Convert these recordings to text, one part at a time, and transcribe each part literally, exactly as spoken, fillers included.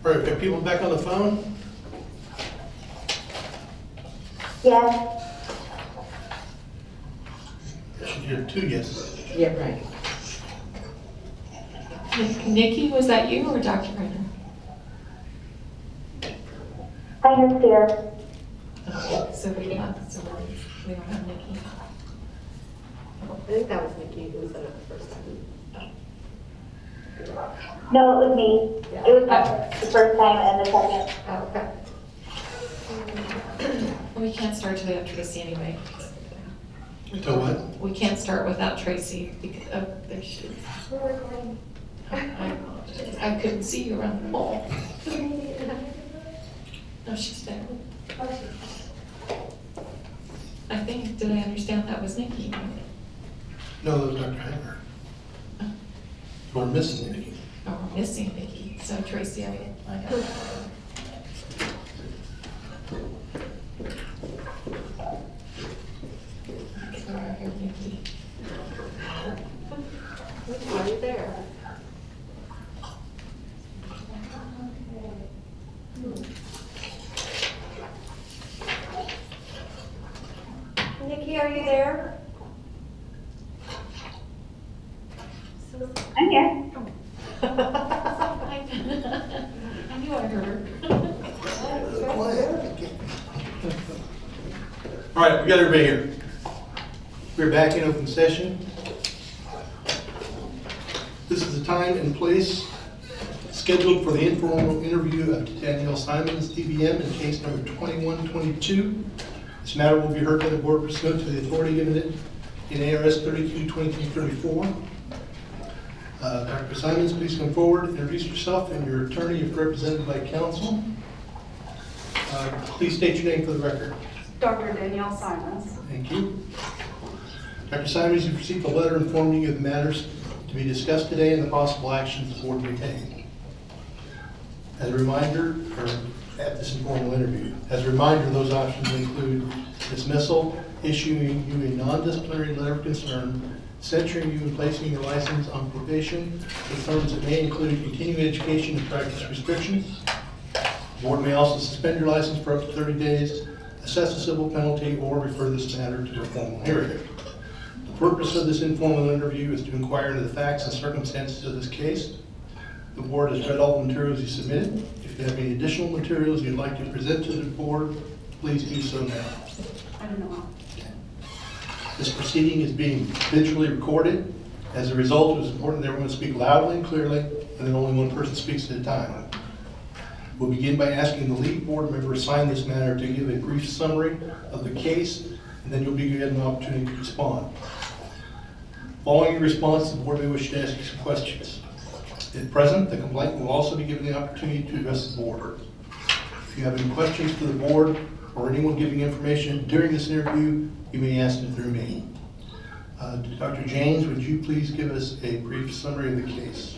All right, are people back on the phone? Yes. I should hear two yeses. Yeah, right. Nikki, was that you or Doctor Brenner? I am here. Okay, so we left, so we don't have Nikki. I think that was Nikki who said it the first time. No, it was me. Yeah. It was the first time and the second. Oh, okay. We can't start till we have Tracy anyway. To what? We can't start without Tracy because, oh, there she is. We're recording. I apologize. I couldn't see you around the pole. No, she's there. I think, did I understand that was Nikki? No, that was Doctor Heimer. We're missing Nikki. Oh, we're missing Nikki. So Tracy, I, I got it. So I hear Nikki. Are you there? Nikki, are you there? I'm here. I knew I heard her. All right, we got everybody here. We're back in open session. This is the time and place scheduled for the informal interview of Danielle Simons, D B M, in case number twenty-one twenty-two. This matter will be heard by the board pursuant to the authority given it in A R S thirty-two twenty-two thirty-four. Uh, Doctor Simons, please come forward, introduce yourself and your attorney if represented by counsel. Uh, please state your name for the record. Doctor Danielle Simons. Thank you. Doctor Simons, you've received a letter informing you of the matters to be discussed today and the possible actions the board may take. As a reminder, or at this informal interview, as a reminder, those options include dismissal, issuing you a non-disciplinary letter of concern, censuring you and placing your license on probation with terms that may include continuing education and practice restrictions. The board may also suspend your license for up to thirty days, assess a civil penalty, or refer this matter to a formal hearing. The purpose of this informal interview is to inquire into the facts and circumstances of this case. The board has read all the materials you submitted. If you have any additional materials you'd like to present to the board, please do so now. I don't know. This proceeding is being visually recorded. As a result, it is important that everyone speak loudly and clearly, and that only one person speaks at a time. We'll begin by asking the lead board member assigned this matter to give a brief summary of the case, and then you'll be given an opportunity to respond. Following your response, the board may wish to ask you some questions. If present, the complainant will also be given the opportunity to address the board. If you have any questions for the board or anyone giving information during this interview, you may ask it through me. Uh, Doctor James, would you please give us a brief summary of the case?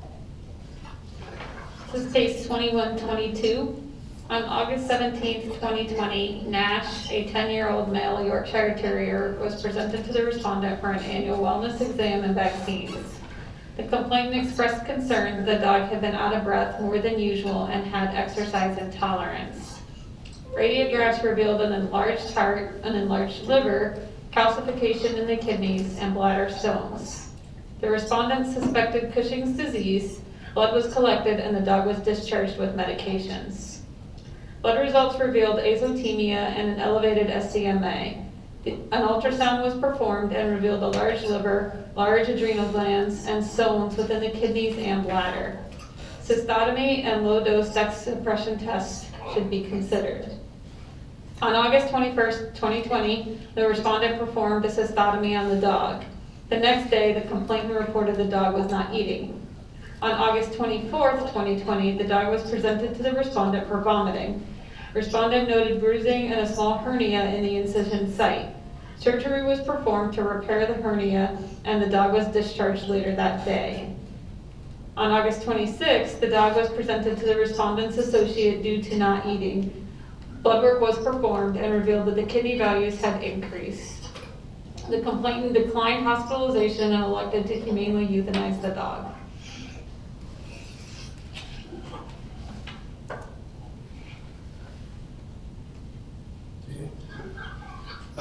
This is case twenty-one twenty-two. On August seventeenth, twenty twenty, Nash, a ten-year-old male Yorkshire Terrier, was presented to the respondent for an annual wellness exam and vaccines. The complainant expressed concern that the dog had been out of breath more than usual and had exercise intolerance. Radiographs revealed an enlarged heart, an enlarged liver, calcification in the kidneys, and bladder stones. The respondent suspected Cushing's disease. Blood was collected and the dog was discharged with medications. Blood results revealed azotemia and an elevated S D M A. An ultrasound was performed and revealed a large liver, large adrenal glands, and stones within the kidneys and bladder. Cystotomy and low-dose sex suppression tests should be considered. On August twenty-first, twenty twenty, the respondent performed a cystotomy on the dog. The next day, the complainant reported the dog was not eating. On August twenty-fourth, twenty twenty, the dog was presented to the respondent for vomiting. Respondent noted bruising and a small hernia in the incision site. Surgery was performed to repair the hernia, and the dog was discharged later that day. On August twenty-sixth, the dog was presented to the respondent's associate due to not eating. Blood work was performed and revealed that the kidney values had increased. The complainant declined hospitalization and elected to humanely euthanize the dog.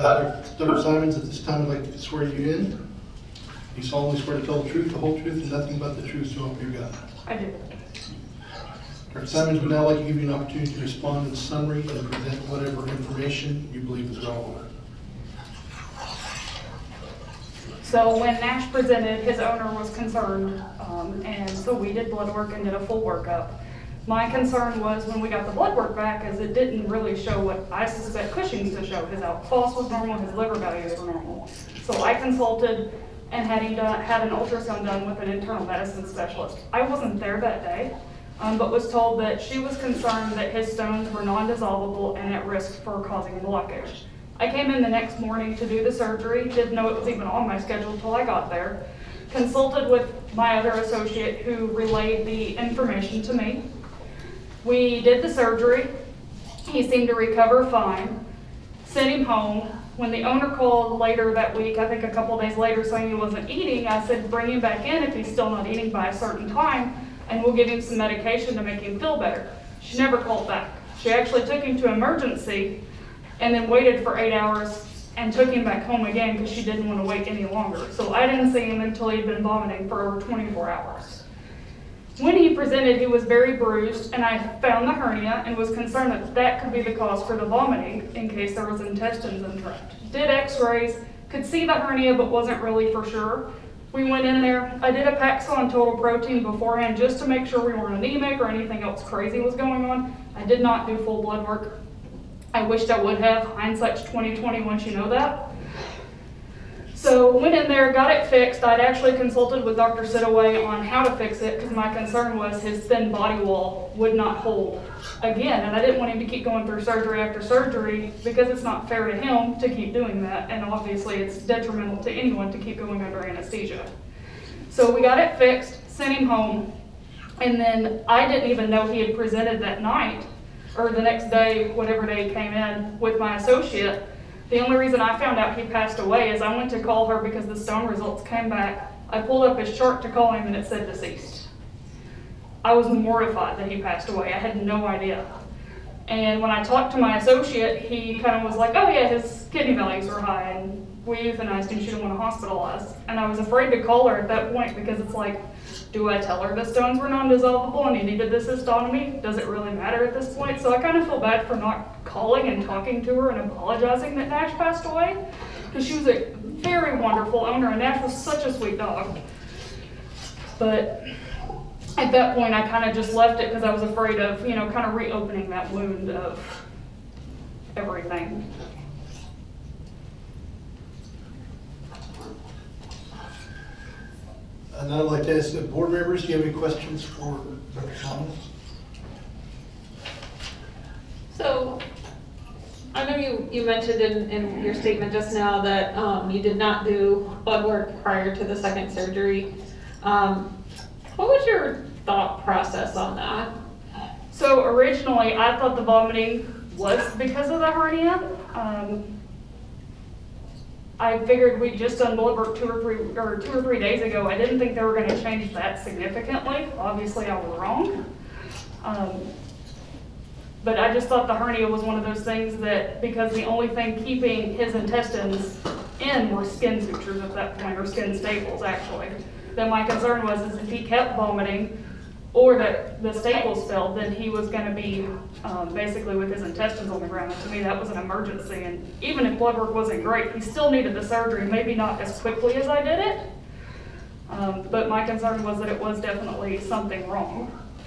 Uh, Doctor Simons, at this time, I'd like to swear you in. You solemnly swear to tell the truth, the whole truth, and nothing but the truth, so help you God. I do. Doctor Simons would now like to give you an opportunity to respond in summary and present whatever information you believe is relevant. So when Nash presented, his owner was concerned, um, and so we did blood work and did a full workup. My concern was when we got the blood work back, as it didn't really show what I suspect Cushing's to show. His alk-Phos was normal, his liver values were normal. So I consulted and had him done, had an ultrasound done with an internal medicine specialist. I wasn't there that day, um, but was told that she was concerned that his stones were non-dissolvable and at risk for causing blockage. I came in the next morning to do the surgery, didn't know it was even on my schedule until I got there. Consulted with my other associate who relayed the information to me. We did the surgery. He seemed to recover fine. Sent him home. When the owner called later that week, I think a couple days later, saying he wasn't eating, I said, bring him back in if he's still not eating by a certain time, and we'll give him some medication to make him feel better. She never called back. She actually took him to emergency and then waited for eight hours and took him back home again because she didn't want to wait any longer. So I didn't see him until he'd been vomiting for over twenty-four hours. When he presented, he was very bruised, and I found the hernia and was concerned that that could be the cause for the vomiting in case there was intestines entrapped. Did x-rays, could see the hernia, but wasn't really for sure. We went in there. I did a Paxil and total protein beforehand just to make sure we weren't anemic or anything else crazy was going on. I did not do full blood work. I wished I would have. Hindsight's twenty twenty once you know that. So went in there, got it fixed. I'd actually consulted with Doctor Sidaway on how to fix it because my concern was his thin body wall would not hold again. And I didn't want him to keep going through surgery after surgery because it's not fair to him to keep doing that. And obviously it's detrimental to anyone to keep going under anesthesia. So we got it fixed, sent him home. And then I didn't even know he had presented that night or the next day, whatever day he came in with my associate. The only reason I found out he passed away is I went to call her because the stone results came back. I pulled up his chart to call him and it said deceased. I was mortified that he passed away. I had no idea. And when I talked to my associate, he kind of was like, oh yeah, his kidney values were high and we euthanized him, she didn't want to hospitalize. And I was afraid to call her at that point because it's like, do I tell her the stones were non-dissolvable and he needed this cystotomy? Does it really matter at this point? So I kind of feel bad for not calling and talking to her and apologizing that Nash passed away, because she was a very wonderful owner and Nash was such a sweet dog. But at that point I kind of just left it because I was afraid of, you know, kind of reopening that wound of everything. And I'd like to ask the board members, do you have any questions for Doctor Thomas? So, I know you, you mentioned in, in your statement just now that um, you did not do blood work prior to the second surgery. Um, what was your thought process on that? So originally I thought the vomiting was because of the hernia. Um, I figured we'd just done blood work two or three or two or three days ago. I didn't think they were going to change that significantly. Obviously, I was wrong. Um, but I just thought the hernia was one of those things that, because the only thing keeping his intestines in were skin sutures at that point, or skin staples actually. Then my concern was is if he kept vomiting, or that the staples filled, then he was going to be um, basically with his intestines on the ground. And to me, that was an emergency. And even if blood work wasn't great, he still needed the surgery, maybe not as quickly as I did it. Um, but my concern was that it was definitely something wrong.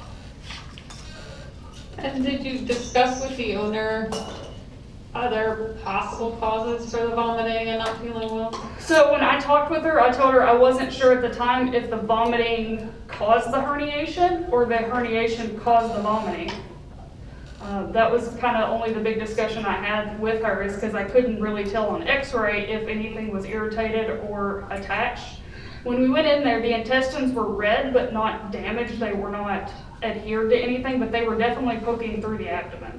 And did you discuss with the owner other possible causes for the vomiting and not feeling well? So when I talked with her, I told her I wasn't sure at the time if the vomiting caused the herniation or the herniation caused the vomiting. Uh, that was kind of only the big discussion I had with her, is because I couldn't really tell on x-ray if anything was irritated or attached. When we went in there, the intestines were red but not damaged. They were not adhered to anything, but they were definitely poking through the abdomen.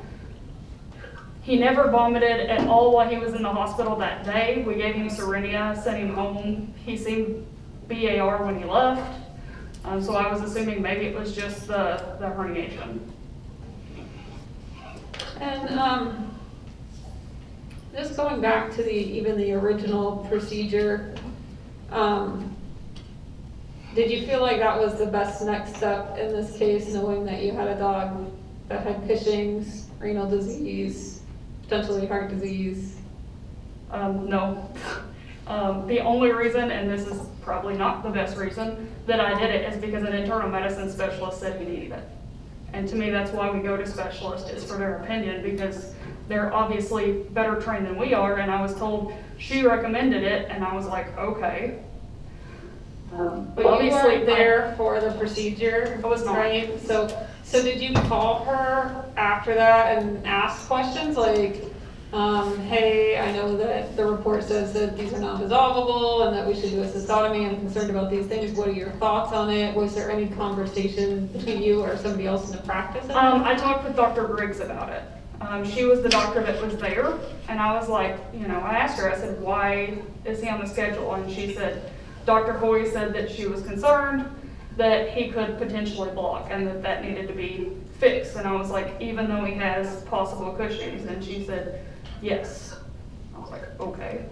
He never vomited at all while he was in the hospital that day. We gave him Cerenia, sent him home. He seemed B A R when he left. Um, so I was assuming maybe it was just the, the herniation. And um, just going back to the, even the original procedure, um, did you feel like that was the best next step in this case, knowing that you had a dog that had Cushing's, renal disease, potentially heart disease? Um, no. Um, the only reason, and this is probably not the best reason, that I did it is because an internal medicine specialist said he needed it. And to me, that's why we go to specialists, is for their opinion, because they're obviously better trained than we are, and I was told she recommended it, and I was like, okay. Um, But you obviously, weren't there for the procedure, I was not. right? So, so did you call her after that and ask questions like, um, hey, I know that the report says that these are not dissolvable and that we should do a cystotomy. I'm concerned about these things. What are your thoughts on it? Was there any conversation between you or somebody else in the practice? Um, I talked with Doctor Griggs about it. Um, she was the doctor that was there, and I was like, you know, I asked her, I said, why is he on the schedule? And she said, Doctor Hoy said that she was concerned that he could potentially block and that that needed to be fixed. And I was like, even though he has possible Cushing's? And she said, yes. I was like, okay.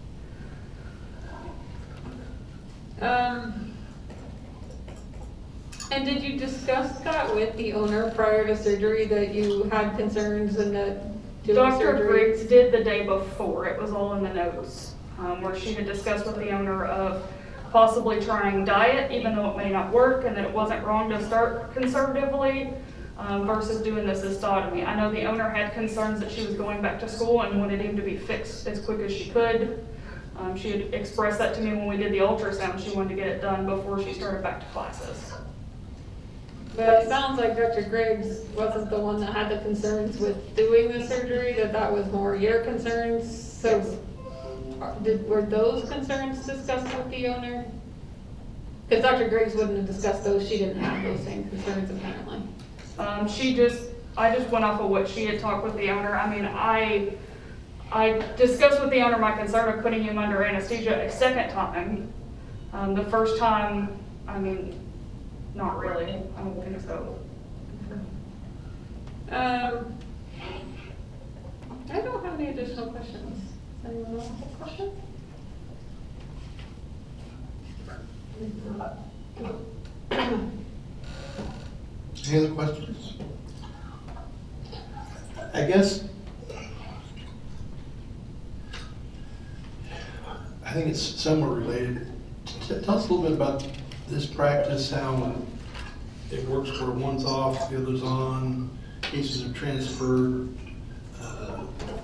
Um, and did you discuss that with the owner prior to surgery, that you had concerns and that doing Doctor surgery? Griggs did the day before. It was all in the notes, um, where she had discussed with the owner of possibly trying diet, even though it may not work, and that it wasn't wrong to start conservatively um, versus doing the cystotomy. I know the owner had concerns that she was going back to school and wanted him to be fixed as quick as she could. Um, she had expressed that to me when we did the ultrasound. She wanted to get it done before she started back to classes. But it sounds like Doctor Griggs wasn't the one that had the concerns with doing the surgery, that that was more your concerns. So uh, did, were those concerns discussed with the owner? Because Doctor Griggs wouldn't have discussed those, she didn't have those same concerns apparently. Um, she just, I just went off of what she had talked with the owner. I mean, I, I discussed with the owner my concern of putting him under anesthesia a second time. Um, the first time, I mean, not really, I don't think so. Um, I don't have any additional questions. Does anyone else have a question? Any other questions? I guess, I think it's somewhat related. Tell us a little bit about this practice, how it works where one's off, the other's on, cases are transferred. Uh,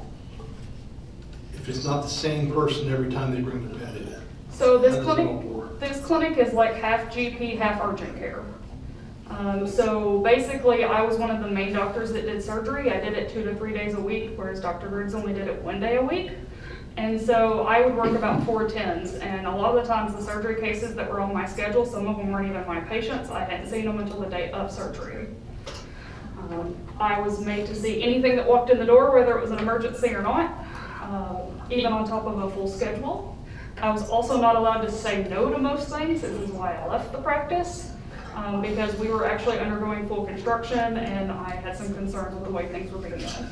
If it's not the same person every time they bring the pet in. So this How does it all clinic, work? this clinic is like half G P, half urgent care. Um, so basically, I was one of the main doctors that did surgery. I did it two to three days a week, whereas Doctor Griggs only did it one day a week. And so I would work about four tens, and a lot of the times the surgery cases that were on my schedule, some of them weren't even my patients. I hadn't seen them until the day of surgery. Um, I was made to see anything that walked in the door, whether it was an emergency or not, um, even on top of a full schedule. I was also not allowed to say no to most things. This is why I left the practice, um, because we were actually undergoing full construction and I had some concerns with the way things were being done.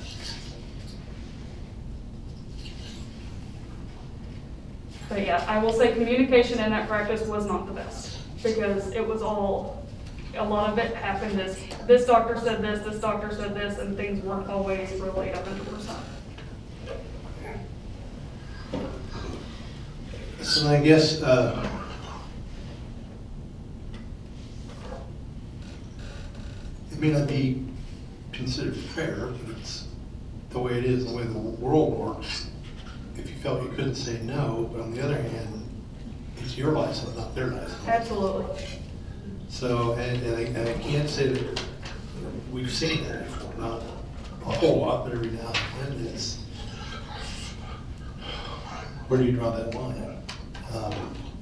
But yeah, I will say communication in that practice was not the best, because it was all, a lot of it happened as, this doctor said this, this doctor said this, and things weren't always relayed one hundred percent. So I guess, uh, it may not be considered fair, but it's the way it is, the way the world works. If you felt you couldn't say no, but on the other hand, it's your license, not their license. Absolutely. So, and, and I, and I can't say that we've seen that before, not a whole lot, but every now and then it's, where do you draw that line? Um,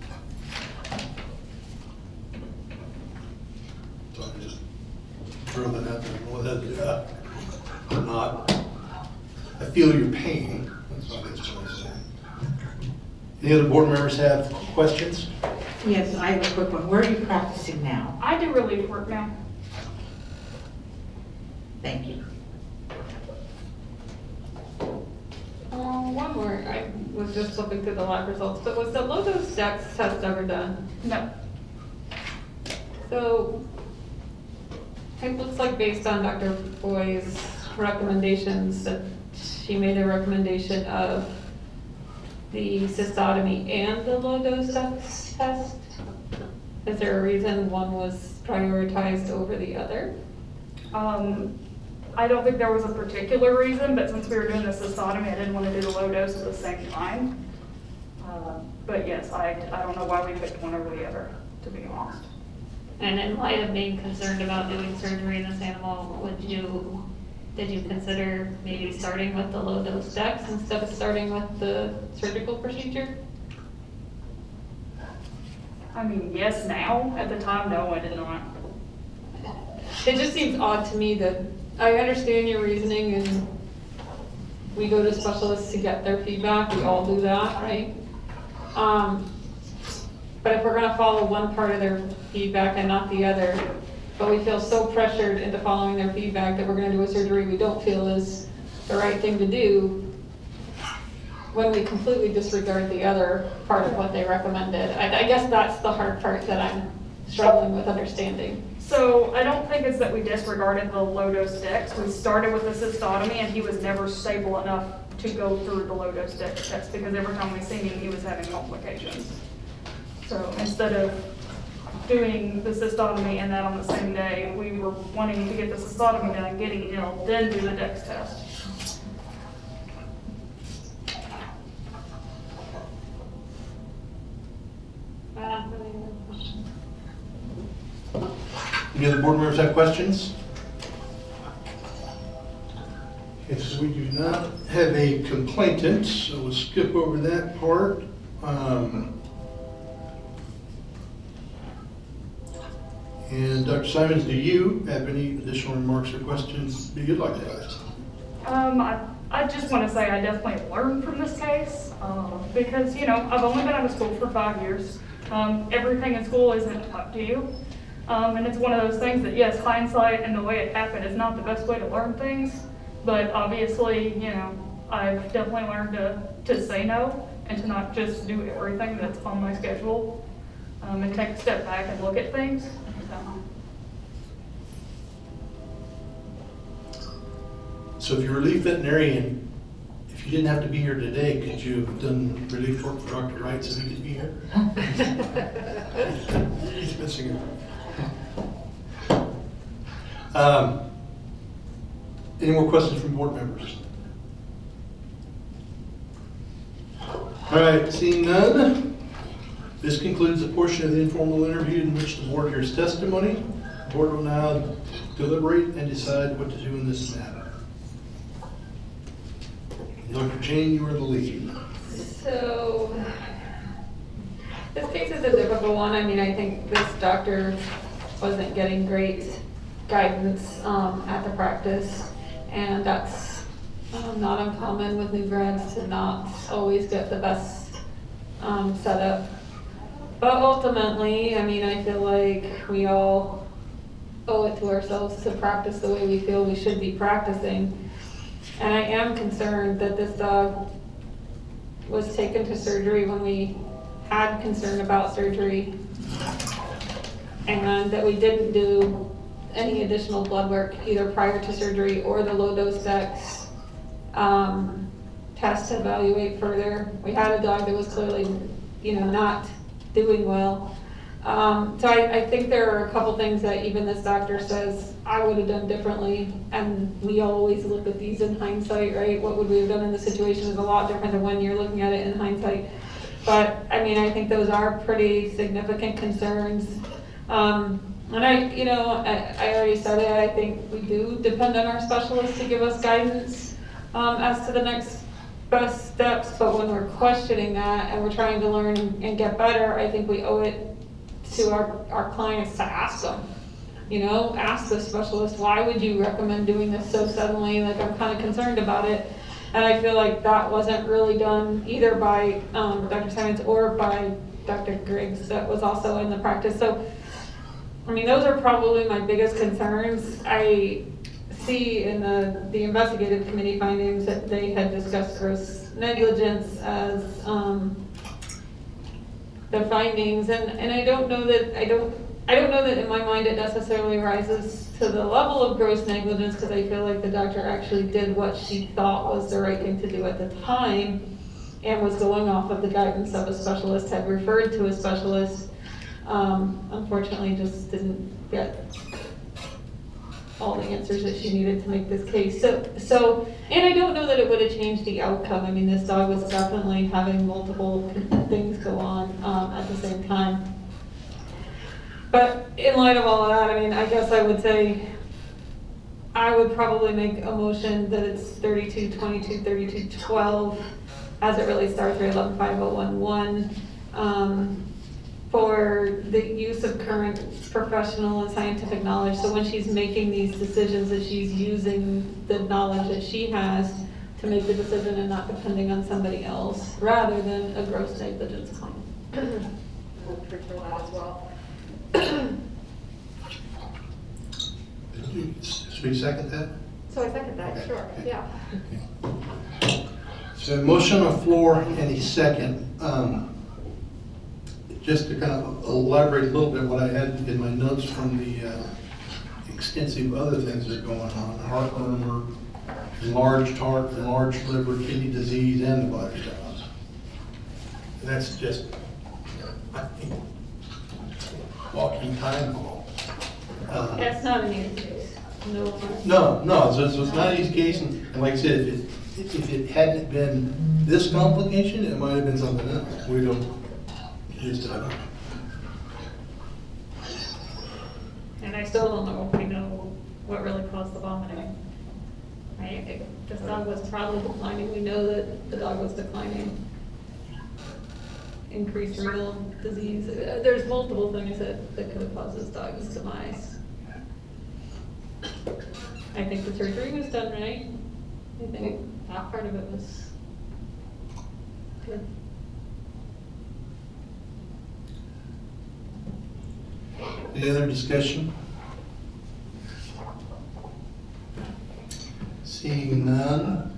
so I just throw that out there, whether, uh, or not. I feel your pain, that's what that's what I say. Any other board members have questions? Yes, I have a quick one. Where are you practicing now? I do relief work now. Thank you. Um, was just flipping through the lab results, but was the low-dose dex test ever done? No. So, it looks like based on Doctor Boyd's recommendations, that she made a recommendation of the cystotomy and the low-dose dex test. Is there a reason one was prioritized over the other? Um, I don't think there was a particular reason, but since we were doing the cystotomy, I didn't want to do the low dose at the same time. Uh, But yes, I, I don't know why we picked one over the other, to be honest. And in light of being concerned about doing surgery in this animal, would you, did you consider maybe starting with the low dose dex instead of starting with the surgical procedure? I mean, yes, now, at the time, no, I did not. It just seems odd to me that, I understand your reasoning and we go to specialists to get their feedback, we all do that, right? Um, but if we're gonna follow one part of their feedback and not the other, but we feel so pressured into following their feedback that we're gonna do a surgery we don't feel is the right thing to do, when we completely disregard the other part of what they recommended. I, I guess that's the hard part that I'm struggling with understanding. So I don't think it's that we disregarded the low dose dex. We started with the cystotomy and he was never stable enough to go through the low dose dex test because every time we seen him, he was having complications. So instead of doing the cystotomy and that on the same day, we were wanting to get the cystotomy done, getting ill, then do the dex test. Any other board members have questions? Okay, so we do not have a complainant, so we'll skip over that part. Um, And Doctor Simons, do you have any additional remarks or questions that you'd like to ask? Um, I, I just want to say I definitely learned from this case, um, because, you know, I've only been out of school for five years. Um, everything in school isn't taught to you. Um, and it's one of those things that, yes, hindsight and the way it happened is not the best way to learn things. But obviously, you know, I've definitely learned to, to say no and to not just do everything that's on my schedule, um, and take a step back and look at things. So if you're a relief veterinarian, if you didn't have to be here today, could you have done relief work for Doctor Wright so he could be here? He's missing it. Um, any more questions from board members? All right, seeing none, this concludes the portion of the informal interview in which the board hears testimony. The board will now deliberate and decide what to do in this matter. Doctor Jane, you are the lead. So, this case is a difficult one. I mean, I think this doctor wasn't getting great guidance um, at the practice, and that's um, not uncommon with new grads to not always get the best um, setup. But ultimately, I mean, I feel like we all owe it to ourselves to practice the way we feel we should be practicing. And I am concerned that this dog was taken to surgery when we had concern about surgery, and that we didn't do any additional blood work either prior to surgery or the low dose dex um, test to evaluate further. We had a dog that was clearly, you know, not doing well. Um, so I, I think there are a couple things that even this doctor says I would have done differently, and we always look at these in hindsight, right? What would we have done in the situation is a lot different than when you're looking at it in hindsight. But I mean, I think those are pretty significant concerns. Um, and I, you know, I, I already said it, I think we do depend on our specialists to give us guidance um, as to the next best steps, but when we're questioning that and we're trying to learn and get better, I think we owe it to our, our clients to ask them, you know, ask the specialist, why would you recommend doing this so suddenly? Like, I'm kind of concerned about it. And I feel like that wasn't really done either by um, Doctor Simons or by Doctor Griggs that was also in the practice. So, I mean, those are probably my biggest concerns. I see in the, the investigative committee findings that they had discussed gross negligence as, um, the findings, and, and I don't know that, I don't, I don't know that in my mind it necessarily rises to the level of gross negligence, because I feel like the doctor actually did what she thought was the right thing to do at the time, and was going off of the guidance of a specialist, had referred to a specialist. Um, unfortunately, just didn't get all the answers that she needed to make this case. So, so, and I don't know that it would have changed the outcome. I mean, this dog was definitely having multiple things go on um, at the same time. But in light of all of that, I mean, I guess I would say I would probably make a motion that it's thirty-two twenty-two, thirty-two twelve as it relates to R three eleven five oh one one. Um, for the use of current professional and scientific knowledge. So when she's making these decisions, that she's using the knowledge that she has to make the decision and not depending on somebody else, rather than a gross negligence claim. I'll prefer that as well. Should we second that? So I second that, Okay. sure, yeah. So motion on the floor, any second. Um, Just to kind of elaborate a little bit what I had in my notes from the uh, extensive other things that are going on, heart murmur, enlarged heart, enlarged liver, kidney disease, and the bladder stones. And that's just, I think, walking time bomb. Uh, That's not an easy case. No. No, no, so, so it's not an easy case, and, and like I said, if it, if it hadn't been this complication, it might have been something else. We don't, just don't know. And I still don't know if we know what really caused the vomiting. Right? It- This dog was probably declining. We know that the dog was declining. Increased renal disease. Uh, There's multiple things that, that could have caused this dog's demise. I think the surgery was done right. I think that part of it was good. Any other discussion? Seeing none.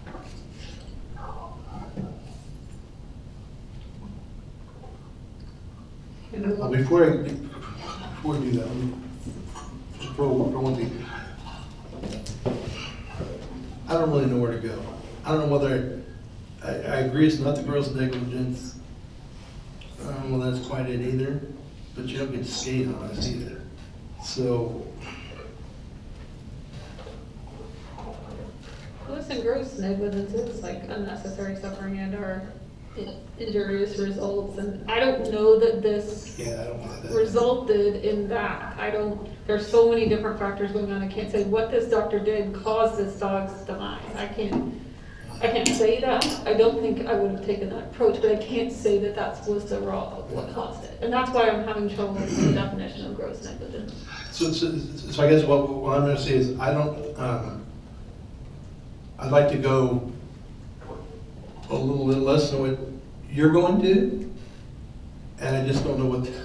Well, before I, before we do that, let me, before, I want to, I don't really know where to go. I don't know whether, I, I agree it's not the gross negligence. I don't know that's quite it either, but you don't get to skate on us either. So, Listen, gross negligence is like unnecessary suffering and or injurious results, and I don't know that this yeah, I don't want that. resulted in that. I don't, there's so many different factors going on. I can't say what this doctor did caused this dog's demise. I can't, I can't say that. I don't think I would have taken that approach, but I can't say that that was the raw of what caused it. And that's why I'm having trouble with the definition of gross negligence. So, so, so I guess what, what I'm gonna say is, I don't, um, I'd like to go a little bit less than what you're going to, and I just don't know what.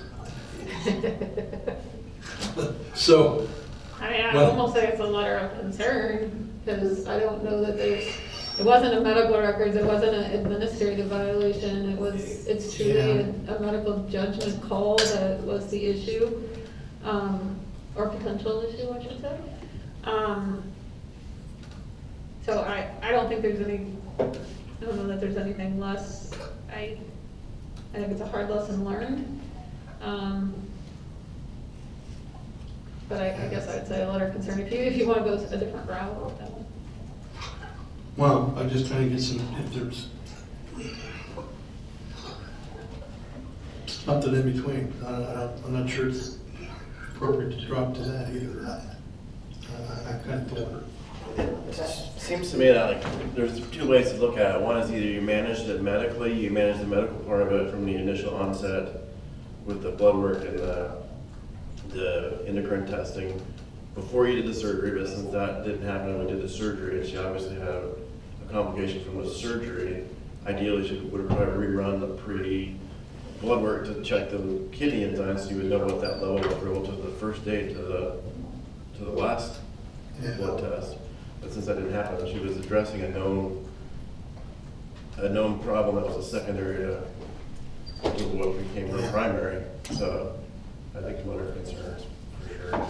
So. I mean, I well, almost say it's a letter of concern, because I don't know that there's, it wasn't a medical records, it wasn't an administrative violation, it was, it's truly Yeah. a, a medical judgment call that was the issue, um, or potential issue, I should say. Um, so I, I don't think there's any, I don't know that there's anything less, I, I think it's a hard lesson learned. Um, But I, I guess I'd say a letter of concern, if you, if you want to go a different route with that one. Well, I'm just trying to get some, if there's something in between. I, I, I'm not sure it's appropriate to drop to that either. I, I kind of thought. It seems to me that like there's two ways to look at it. One is either you managed it medically, you managed the medical part of it from the initial onset with the blood work and the, the endocrine testing before you did the surgery, but since that didn't happen when we did the surgery, and she obviously had a complication from the surgery, ideally she would have probably rerun the pre-blood work to check the kidney enzymes so you would know what that level was relative to the first day to the, to the last Yeah. blood test. But since that didn't happen, she was addressing a known, a known problem that was a secondary to to what became her Yeah. primary. So I think what her concerns, for sure.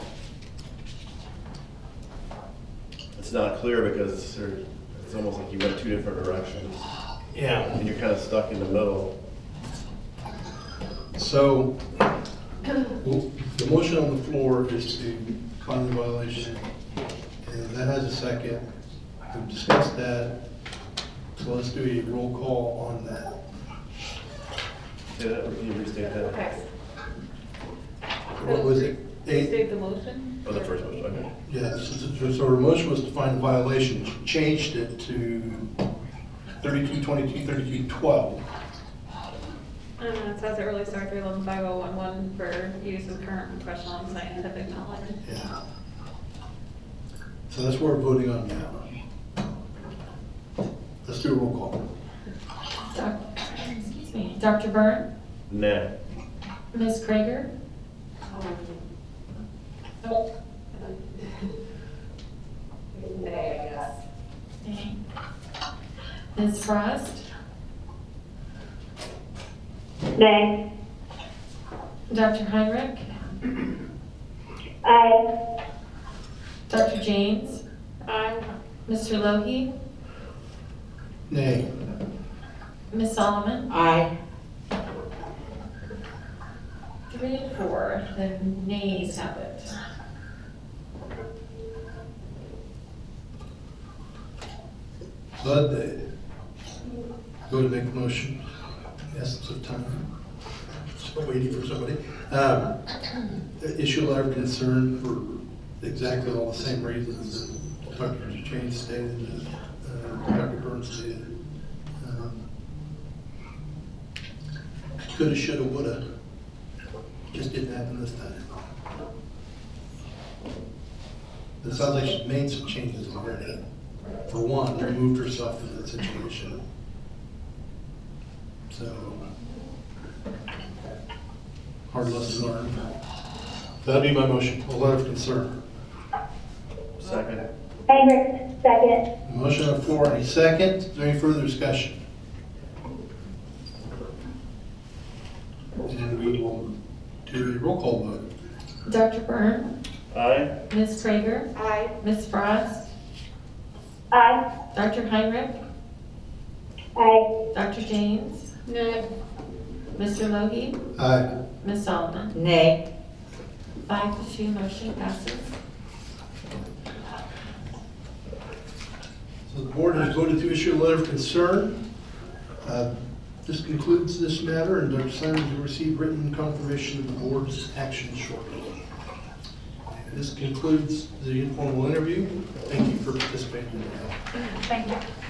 It's not clear because there, it's almost like you went two different directions. Yeah. And you're kind of stuck in the middle. So, well, the motion on the floor is to find the violation, and that has a second. We've discussed that, so let's do a roll call on that. Yeah, can you restate that? Okay. What was it? Eight? State the motion? Oh, the first motion, okay. Yes, so so our motion was to find the violation, changed it to thirty-two twenty-two, thirty-two twelve. Uh, it says it really starts with eleven five oh one one for use of current professional and scientific knowledge. Yeah. So that's what we're voting on now. Let's do a roll call. Doc- Excuse me, Doctor Byrne, Nah. Miz Krieger, Oh. Nay, I guess. okay. Miz Frost, Nay. Doctor Heinrich, Aye. Doctor James, Aye. Mister Lohi, Nay. Miz Solomon, Aye. three and four, the nays have it. So I'd uh, go to make a motion, essence of time. Still waiting for somebody. Um, Issue a letter of concern for exactly all the same reasons that Doctor James stated, and uh, Doctor Burns stated. Um, Coulda, shoulda, woulda. Just didn't happen this time. It sounds like she's made some changes already. For one, removed herself from that situation. So, hard lesson learned. That'd be my motion, a letter of concern. Second. Heinrich, second. Motion on the floor, any second? Is there any further discussion? And we will do a roll call vote. Doctor Byrne, Aye. Miz Krieger, Aye. Miz Frost, Aye. Doctor Heinrich, Aye. Doctor James, No. Mister Lohi, Aye. Miz Solomon. Nay. Five to two, motion passes. So the board has voted to issue a letter of concern. Uh, This concludes this matter, and Doctor Simons will receive written confirmation of the board's action shortly. And this concludes the informal interview. Thank you for participating in that. Thank you.